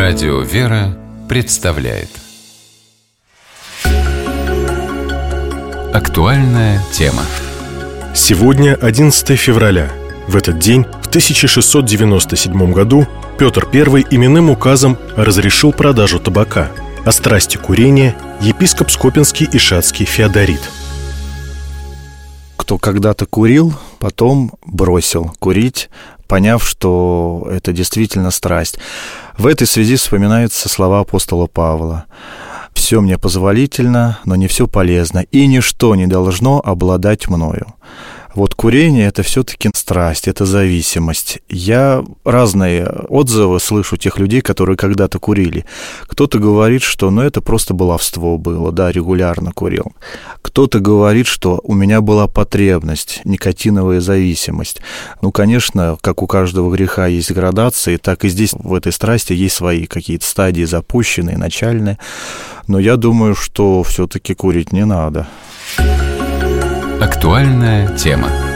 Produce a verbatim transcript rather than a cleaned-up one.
Радио «Вера» представляет актуальная тема. Сегодня одиннадцатое февраля. В этот день, в тысяча шестьсот девяносто седьмом году, Петр Первый именным указом разрешил продажу табака. О страсти курения епископ Скопинский и Шацкий Феодорит. Кто когда-то курил, потом бросил курить, поняв, что это действительно страсть. В этой связи вспоминаются слова апостола Павла: «Все мне позволительно, но не все полезно, и ничто не должно обладать мною». Вот курение — это все-таки страсть, это зависимость. Я разные отзывы слышу тех людей, которые когда-то курили. Кто-то говорит, что ну, это просто баловство было, да, регулярно курил. Кто-то говорит, что у меня была потребность, никотиновая зависимость. Ну, конечно, как у каждого греха есть градации, так и здесь в этой страсти есть свои какие-то стадии запущенные, начальные. Но я думаю, что все-таки курить не надо. Актуальная тема.